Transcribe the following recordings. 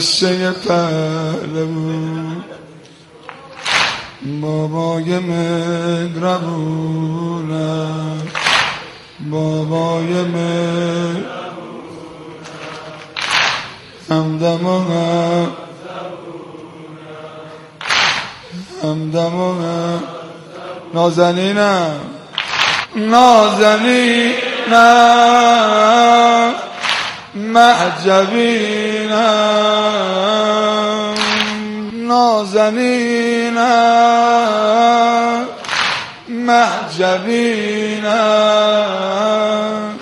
قصه پهلوون بابای مهربونم، بابای همدم و نازنینم، نازنینم، معجبینم، نازنینم، معجبینم،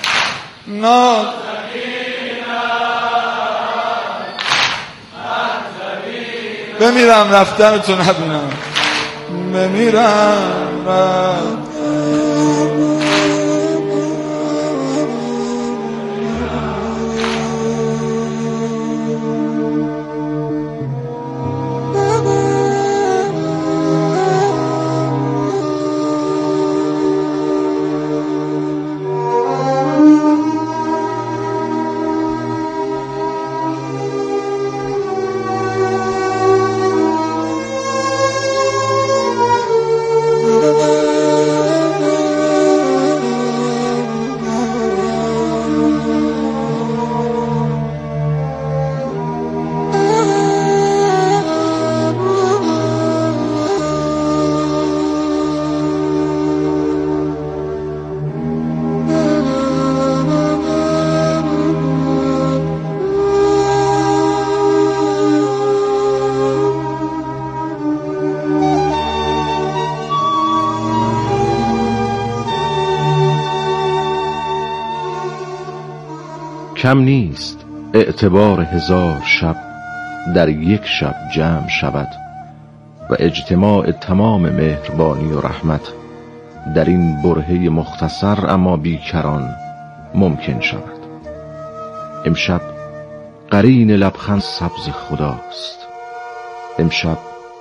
بمیرم رفتنتو نبینم، بمیرم رفتن. کم نیست اعتبار 1000 شب در یک شب جمع شود و اجتماع تمام مهربانی و رحمت در این برهه مختصر اما بیکران ممکن شود. امشب قرین لبخند سبز خداست، امشب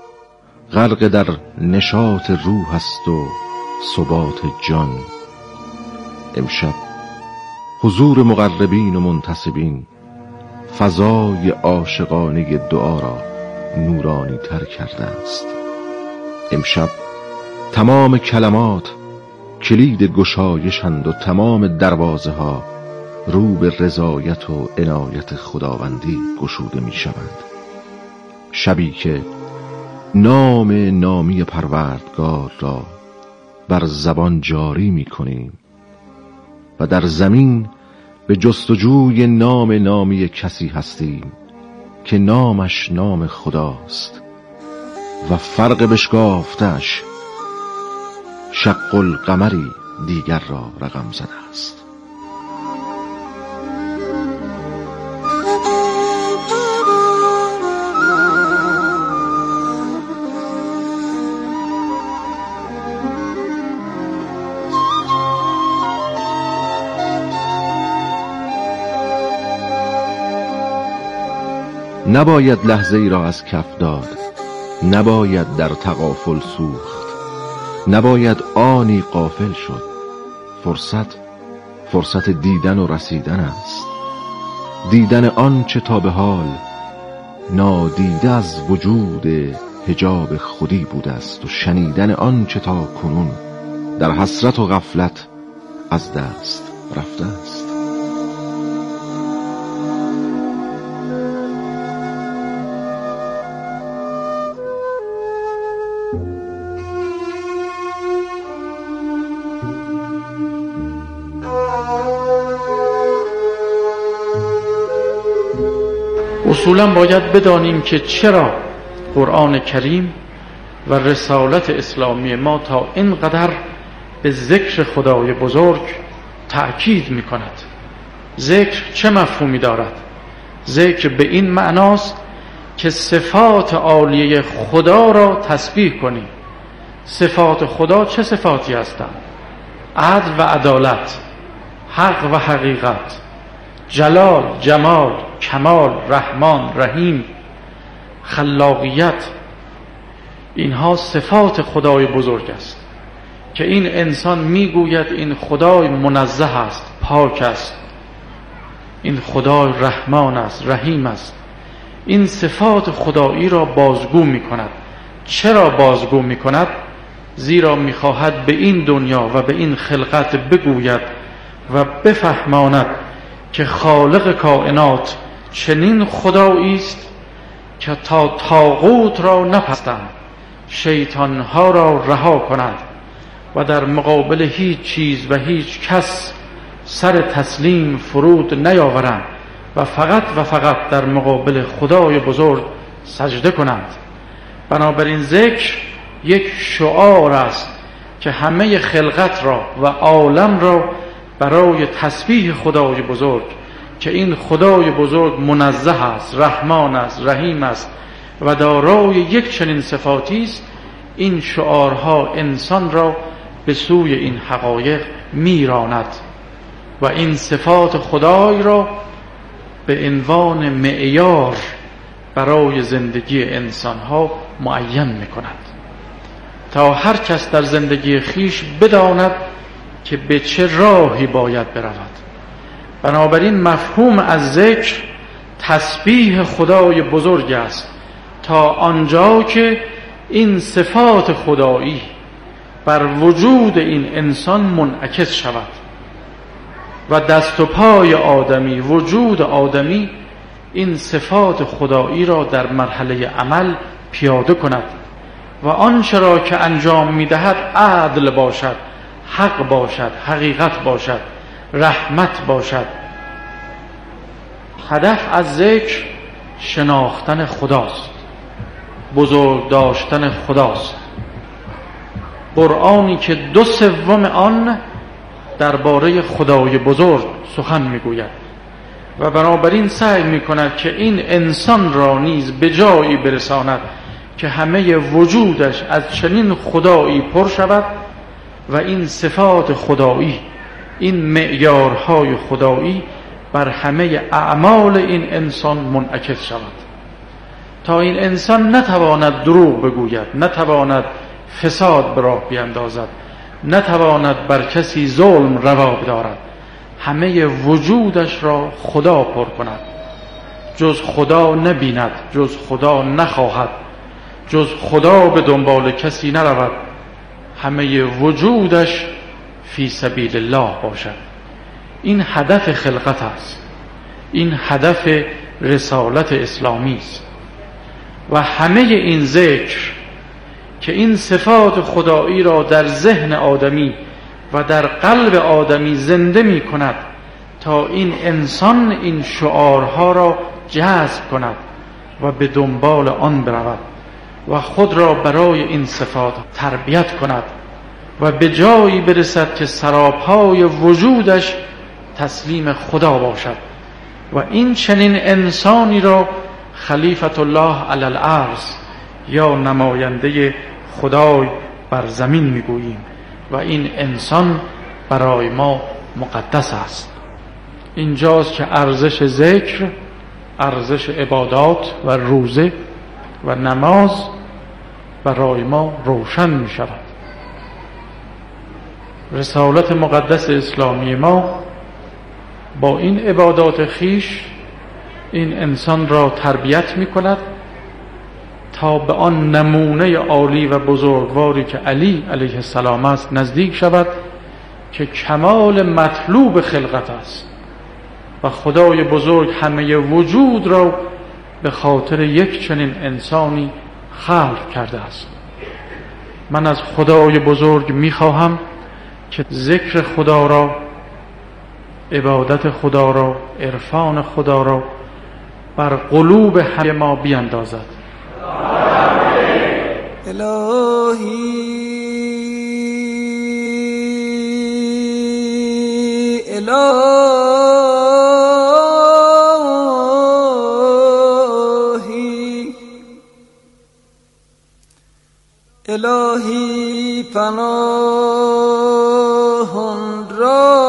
غرق در نشاط روح است و ثبات جان، امشب حضور مقربین و منتسبین فضای عاشقانه دعا را نورانی تر کرده است. امشب تمام کلمات کلید گشایشند و تمام دروازه ها رو به رضایت و عنایت خداوندی گشوده می شوند. شبی که نام نامی پروردگار را بر زبان جاری می کنیم و در زمین به جستجوی نام نامی کسی هستیم که نامش نام خداست و فرق بشکافتش شق القمری دیگر را رقم زده است. نباید لحظه ای را از کف داد، نباید در تغافل سوخت، نباید آنی غافل شد. فرصت دیدن و رسیدن است، دیدن آنچه تا به حال نادیده از وجود حجاب خودی بوده است و شنیدن آنچه تا کنون در حسرت و غفلت از دست رفته است. اصولا باید بدانیم که چرا قرآن کریم و رسالت اسلامی ما تا اینقدر به ذکر خدای بزرگ تأکید می کند. ذکر چه مفهومی دارد؟ ذکر به این معناست که صفات عالیه خدا را تسبیح کنیم. صفات خدا چه صفاتی هستند؟ عدل و عدالت، حق و حقیقت، جلال، جمال، کمال، رحمان، رحیم، خلاقیت. اینها صفات خدای بزرگ است که این انسان میگوید این خدای منزه است، پاک است، این خدای رحمان است، رحیم است، این صفات خدایی را بازگو می کند. چرا بازگو می کند؟ زیرا می خواهد به این دنیا و به این خلقت بگوید و بفهماند که خالق کائنات چنین خدایی است که تا طاغوت را نپرستند، شیطانها را رها کند و در مقابل هیچ چیز و هیچ کس سر تسلیم فرود نیاورند و فقط در مقابل خدای بزرگ سجده کنند. بنابراین ذکر یک شعار است که همه خلقت را و عالم را برای تسبیح خدای بزرگ، که این خدای بزرگ منزه است، رحمان است، رحیم است و دارای یک چنین صفاتی است، این شعارها انسان را به سوی این حقایق میراند و این صفات خدای را به عنوان معیار برای زندگی انسانها معین می‌کند تا هر کس در زندگی خیش بداند که به چه راهی باید برود. بنابراین مفهوم از ذکر تسبیح خدای بزرگ است تا آنجا که این صفات خدایی بر وجود این انسان منعکس شود و دست و پای آدمی، وجود آدمی این صفات خدایی را در مرحله عمل پیاده کند و آنچه را که انجام می‌دهد عدل باشد، حق باشد، حقیقت باشد، رحمت باشد. هدف از ذکر شناختن خداست، بزرگ داشتن خداست. قرآنی که 2/3 آن درباره خدای بزرگ سخن میگوید و بنابراین سعی میکند که این انسان را نیز به جایی برساند که همه وجودش از چنین خدایی پر شود و این صفات خدایی، این معیارهای خدایی بر همه اعمال این انسان منعکس شود تا این انسان نتواند دروغ بگوید، نتواند فساد به راه بیندازد، نتواند بر کسی ظلم روا بدارد، همه وجودش را خدا پر کند، جز خدا نبیند، جز خدا نخواهد، جز خدا به دنبال کسی نرود، همه وجودش فی سبیل الله باشد. این هدف خلقت است، این هدف رسالت اسلامی است و همه این ذکر که این صفات خدایی را در ذهن آدمی و در قلب آدمی زنده می کند تا این انسان این شعارها را جذب کند و به دنبال آن برود و خود را برای این صفات تربیت کند و به جایی برسد که سراپای وجودش تسلیم خدا باشد و این چنین انسانی را خلیفة الله علی الارض یا نماینده خدای بر زمین میگوییم و این انسان برای ما مقدس است. اینجاست که ارزش ذکر، ارزش عبادات و روزه و نماز برای ما روشن می شود. رسالت مقدس اسلامی ما با این عبادات خیش این انسان را تربیت می کند تا به آن نمونه عالی و بزرگواری که علی علیه السلام است نزدیک شود که کمال مطلوب خلقت است و خدای بزرگ همه وجود را به خاطر یک چنین انسانی خلق کرده است. من از خدای بزرگ می‌خواهم که ذکر خدا را، عبادت خدا را، عرفان خدا را بر قلوب همه ما بیندازد. الهی پناهان را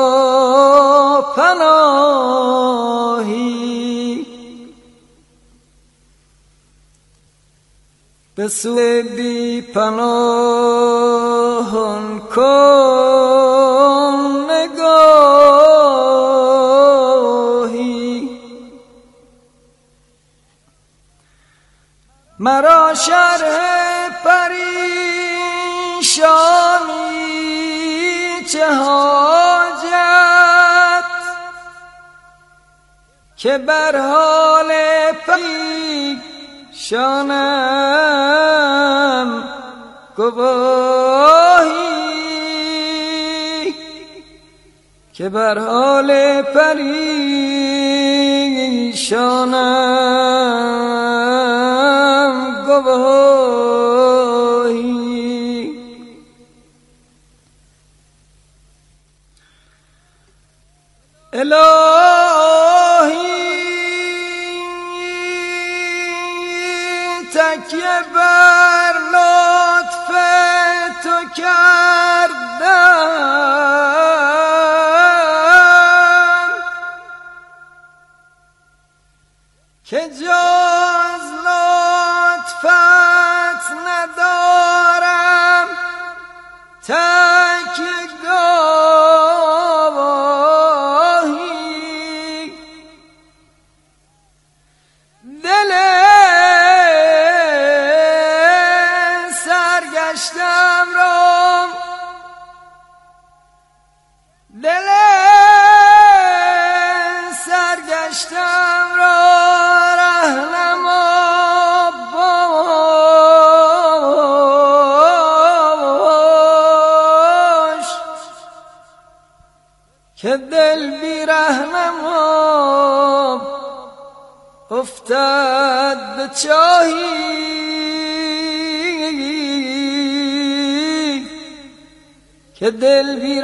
پناهی به سوی بی پناهان کن نگاهی مرا شرح پریشانی چه حاجت که بر حال پریشانم گواهی، که بر حال پریشانم گواهی. الهی تکیه بر لطف تو کردم که جز لطفت ندارم تکیه گاهی. دل سرگشتم را رهنما باش، که دل بی رهنما افتد به چاهی. که دل بی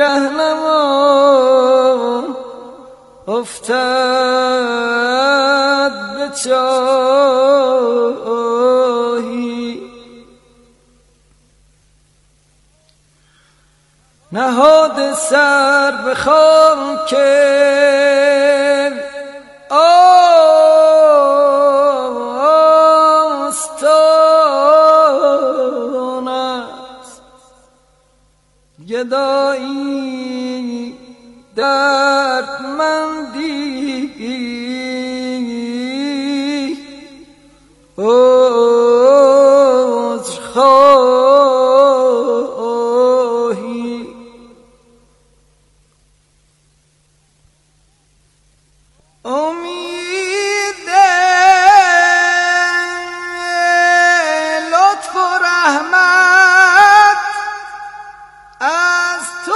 رهنما افتد به چاهی. نهاد سر به خاک آستانت، گدایی دردمندی عذرخواهی. امید لطف و رحمت از تو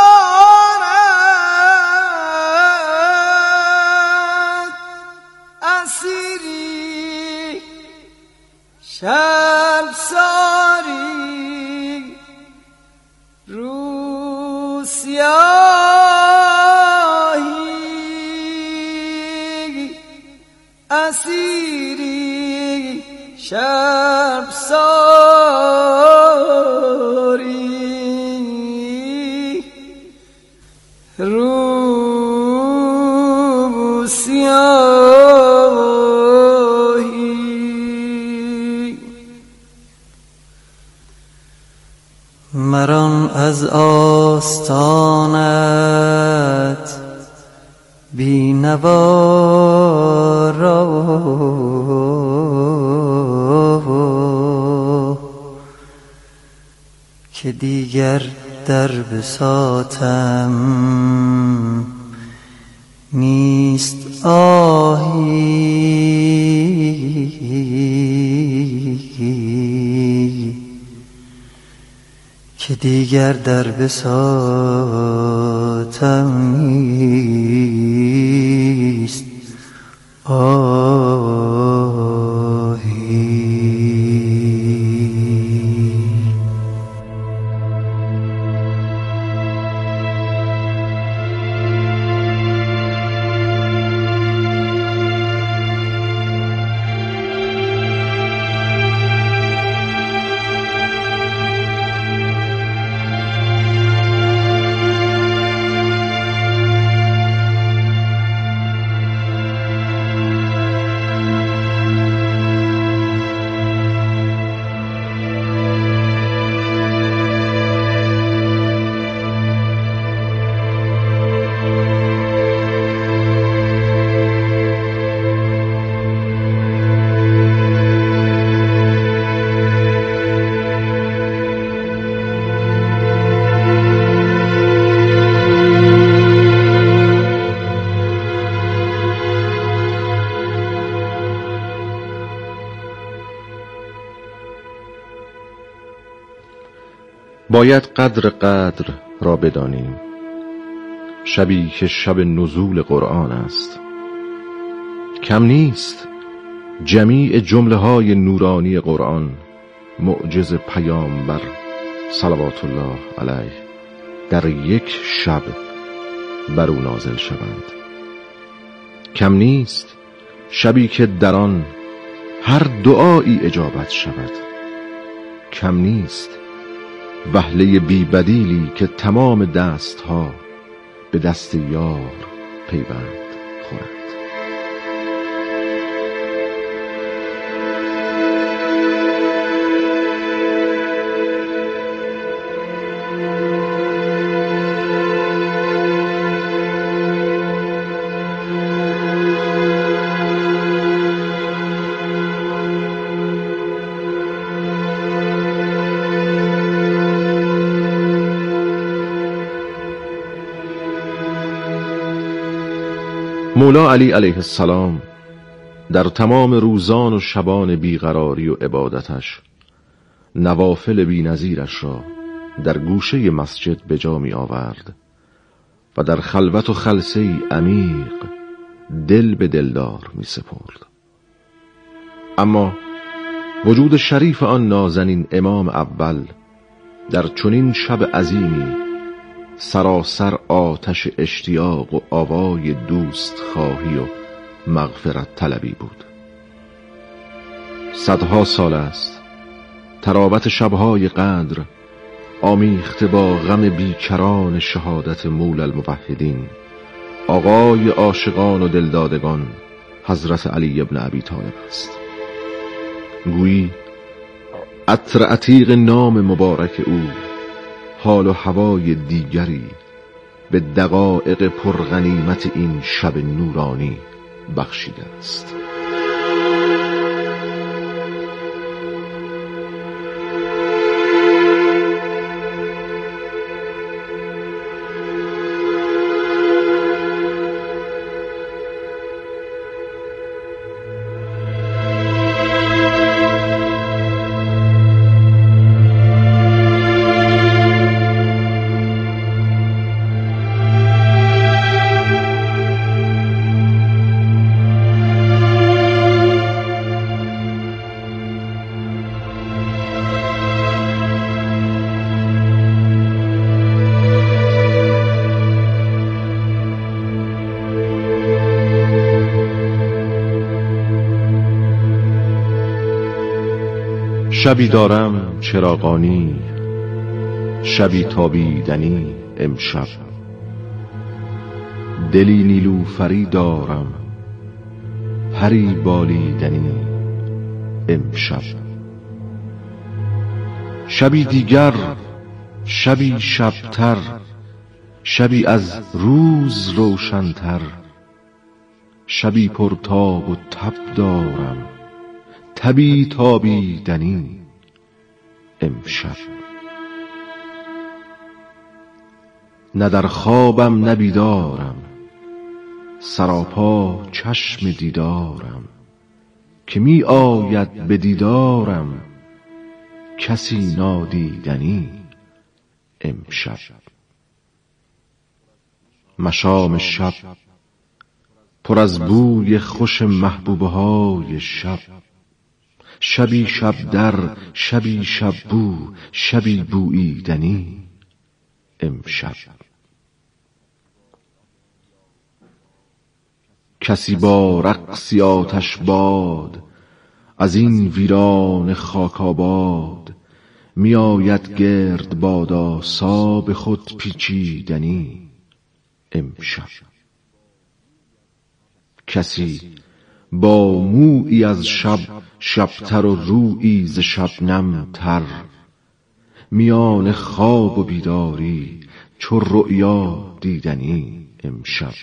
دارد، اسیری شرمساری روسیاهی، اسیری شرمساری روسیاهی. مران از آستانت بینوا را که دیگر در بساطم نیست آهی، که دیگر در بساطم نیست آهی. باید قدر را بدانیم. شبی که شب نزول قرآن است، کم نیست جمیع جمله های نورانی قرآن معجز پیامبر صلوات الله علیه در یک شب بر او نازل شوند. کم نیست شبی که در آن هر دعایی اجابت شود. کم نیست وهله بی بدیلی که تمام دستها به دست یار پیوند خورد. مولا علی علیه السلام در تمام روزان و شبان بیقراری و عبادتش نوافل بی‌نظیرش را در گوشه مسجد به جا می آورد و در خلوت و خلسه‌ای عمیق دل به دلدار می سپرد. اما وجود شریف آن نازنین امام اول در چنین شب عظیمی سراسر آتش اشتیاق و آوای دوست خواهی و مغفرت طلبی بود. صدها سال است تراوت شبهای قدر آمیخته با غم بیکران شهادت مولا الموحدین آقای عاشقان و دلدادگان حضرت علی ابن ابی طالب است. گویی عطر عتیق نام مبارک او حال و هوای دیگری به دقایق پرغنیمت این شب نورانی بخشیده است. شبی دارم چراغانی، شبی تابیدنی امشب، دلی نیلوفری دارم پری بالیدنی امشب. شبی دیگر، شبی شبتر، شبی از روز روشنتر، شبی پرتاب و تب دارم تبی تابیدنی امشب. نه در خوابم نه بیدارم، سراپا چشم دیدارم، که می آید به دیدارم کسی نادیدنی امشب. مشام شب پر از بوی خوش محبوبه های شب، شبی شب در، شبی شب بو، شبی بوییدنی امشب. کسی با رقصی آتش باد از این ویران خاک آباد، می آید گرد بادآسا به خود پیچیدنی امشب. کسی با مویی از شب شبتر و رویی ز شبنم تر، میان خواب و بیداری چو رؤیا دیدنی امشب.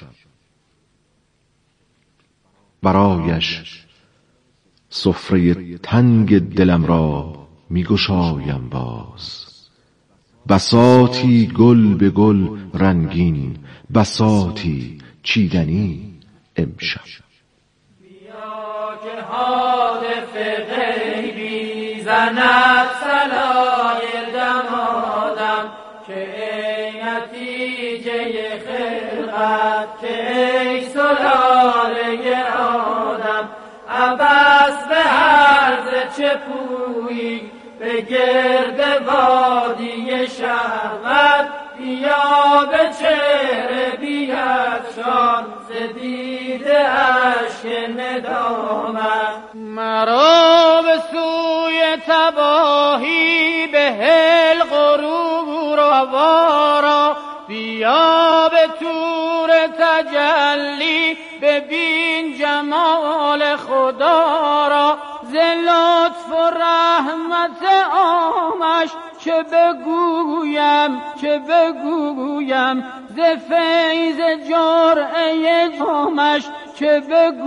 برایش سفره تنگ دلم را می گشایم باز، بساطی گل به گل رنگین، بساطی چیدنی امشب. بیا که حادث غیبی زند صلای دمادم، سلاله آدم. عباس به عرض چه پویی به گرد وادی شهوت، بیا به چهره بیفشان ز دیده اشک ندامت. مرا به سوی تباهی به هل غرور آوارا، بیا به طور تجلی ببین جمال خدا را. ز لطف و رحمت عامش چه بگویم، ز فیض جرعه جامش چه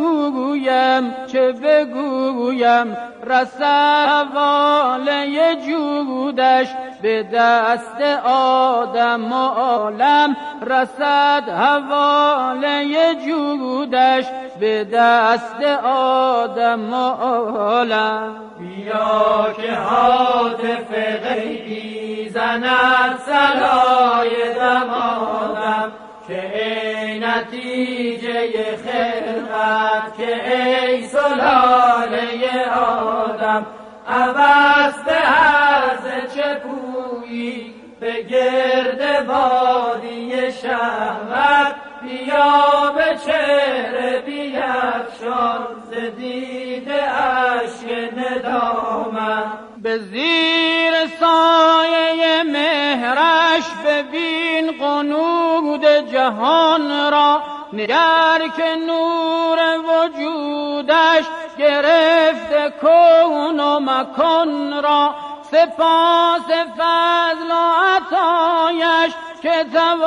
بگویم. رسد حواله جودش به دست آدم و عالم، رسد حواله جودش به دست آدم و عالم. بیا که هاتف غیبی زند صلای دمادم، که ای نتیجه خلقت، که ای سلاله آدم. عباس به عرض چه پویی به گرد وادی شهوت، بیا به چهره بیفشان ز دیده اشک ندامت. به زیر سایه مهرش ببین قنود جهان را، نگر که نور وجودش گرفته کون و مکان را. سپاس فضل و عطایش که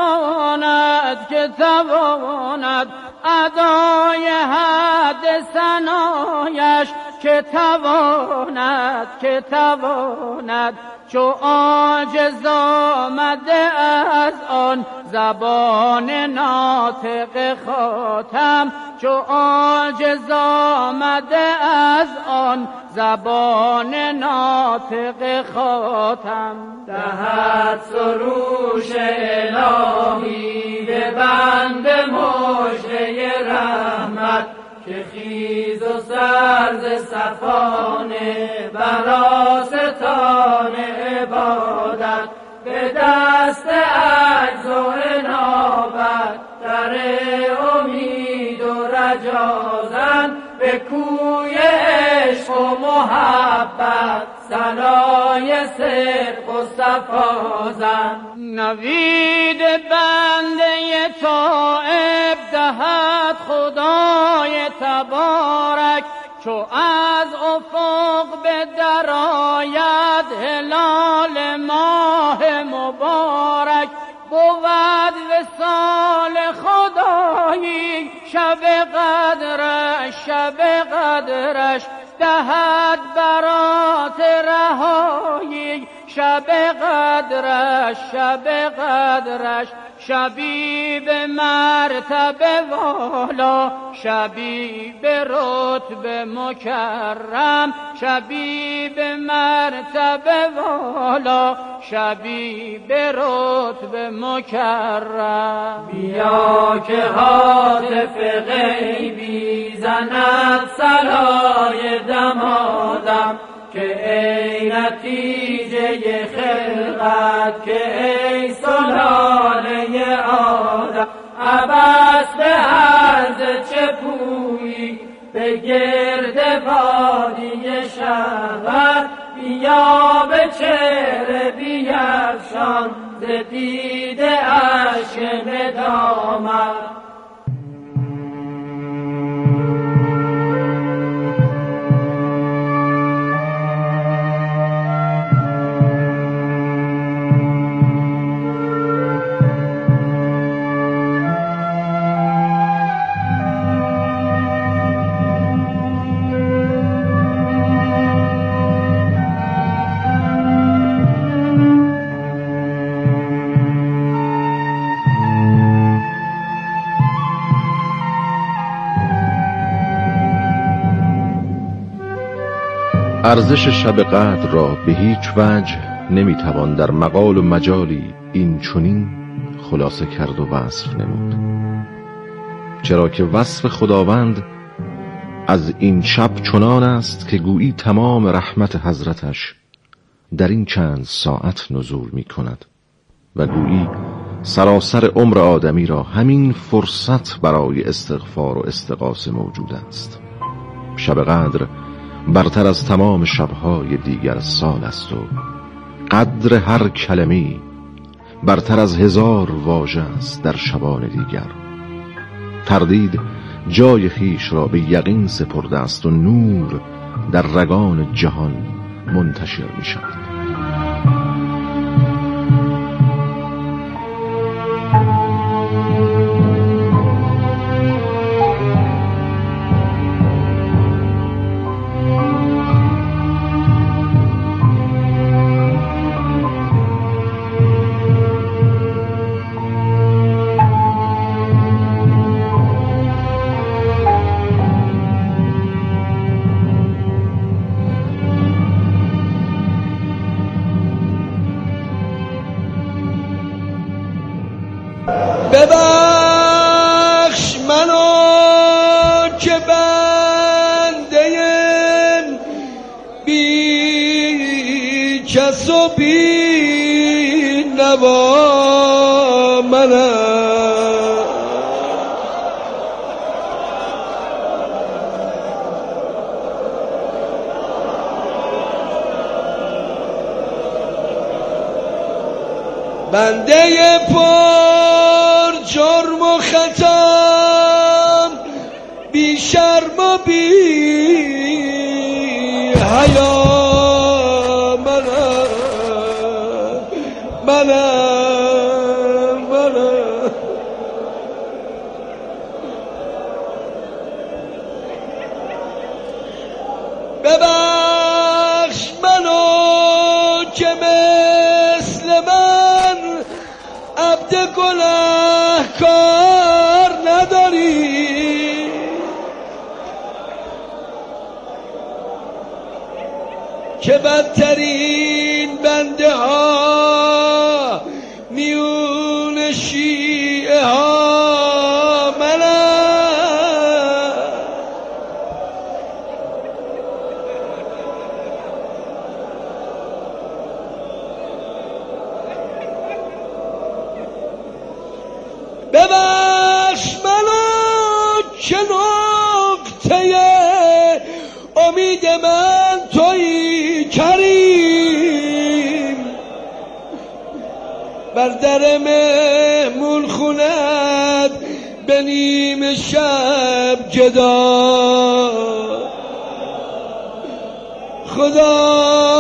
تواند ادای حد ثنایش، که تواند چو عاجز آمده از آن زبان ناطق خاتم، چو عاجز آمده از آن زبان ناطق خاتم. دهد سروش الهی به بند مژده رحمت، که خیز و سرز صفانه براستان عبادت. به دست عجز و انابت در امید و رجازن، به کوی عشق و محبت صلای صدق و صفازن. نوید بنده تائب دهد خدای تبارک، چو از افق به در آید هلال ماه مبارک. بود وصال خدایی شب قدرش، دهد برات رهایی شب قدرش. شبی به مرتبه والا، شبی به رتبه مکرم، شبی به مرتبه والا، شبی به رتبه مکرم. بیا که هاتف غیبی زند صلای دمادم، که ای نتیجه خلقت، که ای سلاله آدم. عباس به عرض چه پویی به گرد وادی شهوت، بیا به چهره بیفشان ز دیده اشک ندامت. ارزش شب قدر را به هیچ وجه نمیتوان در مقال و مجالی این چنین خلاصه کرد و وصف نمود. چرا که وصف خداوند از این شب چنان است که گویی تمام رحمت حضرتش در این چند ساعت نزول می کند و گویی سراسر عمر آدمی را همین فرصت برای استغفار و استغاثه موجود است. شب قدر برتر از تمام شبهای دیگر سال است و قدر هر کلمه‌ای برتر از 1000 واژه است در شبان دیگر. تردید جای خیش را به یقین سپرده است و نور در رگان جهان منتشر می شود. ببخش منو که بنده بی کس و بی نوا منم. بنده جرم و خطا بی شرم و بی حیا منم. ببخش منو که مثل من عبد گناهکار نداری، که بدترین بنده ها میون شیعه ها منم. ببخش منو که نقطه امید من تویی کریم، بر در مهمون خونت به نیم شب جدا. خدا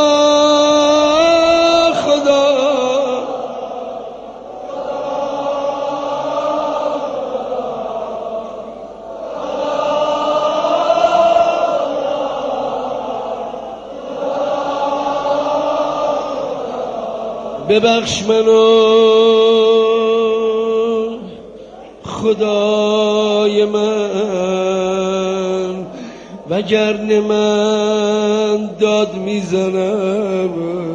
ببخش منو خدای من، وگرنه من داد میزنم.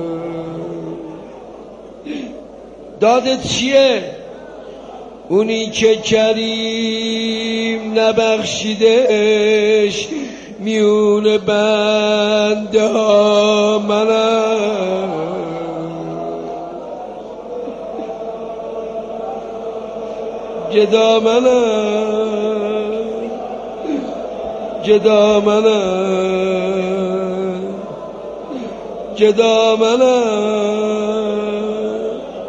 دادت چیه؟ اونی که کریم نبخشیدش میون بنده ها منم. جدا منم، جدا منم، جدا منم،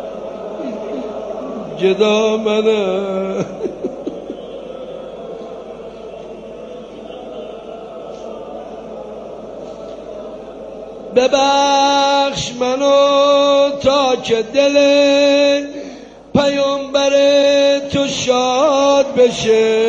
جدا منم. ببخش منو تا که دل پیامبر تو شاد بشه.